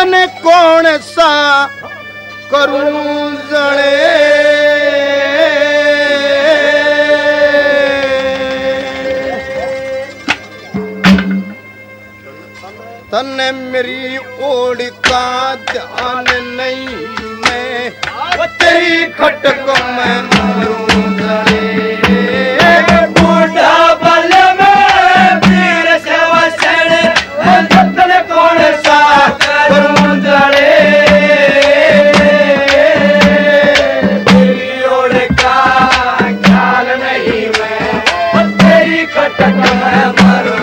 तने कौन सा करूं जड़े तने मेरी ओर का ध्यान नहीं मैं तेरी खटक में मारूं जड़े बूढ़ा बल में वीर सेवा सैने तने कौन सा करूं जड़े तेरी ओर का ख्याल नहीं मैं तेरी खटक में मारूं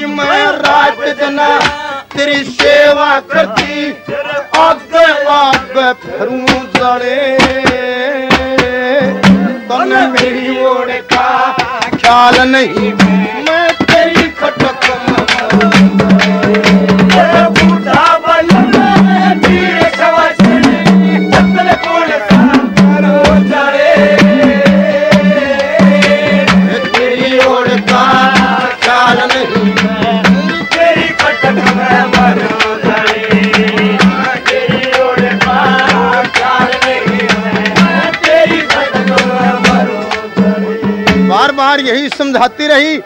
तेरी सेवा करती आगे आगे वे फिरूं जड़े तने मेरी ओर का ख्याल नहीं मैं तेरी खटक बूढ़ा बल्लम वीर सवसने जतन कोण सा करो जड़े तेरी ओर का ख्याल नहीं तेरी खटक में मरो जड़े तेरी ओर का ख्याल नहीं तेरी खटक में मरो जड़े। बार बार यही समझाती रही,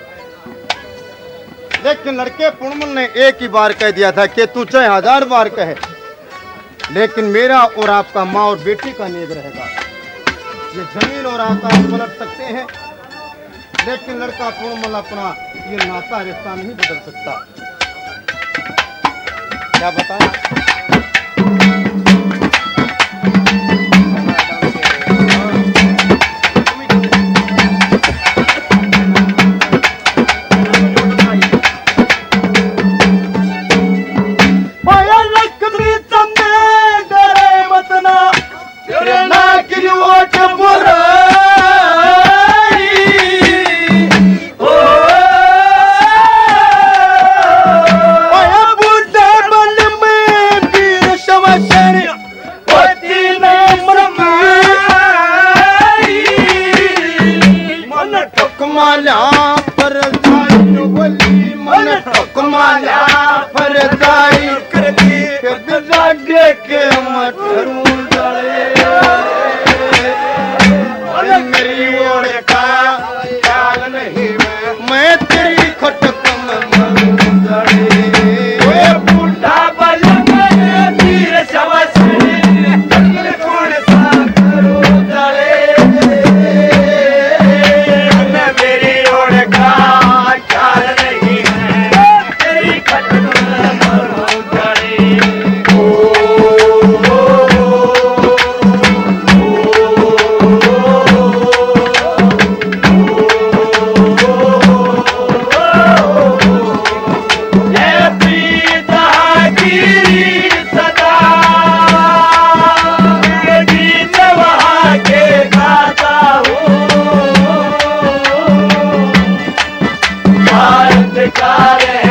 लेकिन लड़के पुणमल ने एक ही बार कह दिया था कि तू चाहे 1000 बार कहे, लेकिन मेरा और आपका माँ और बेटी का नेग रहेगा। ये जमीन और आकाश पलट सकते हैं, लेकिन लड़का पुणमल अपना ये नाता रिश्ता नहीं बदल सकता। क्या बताएं? भारत का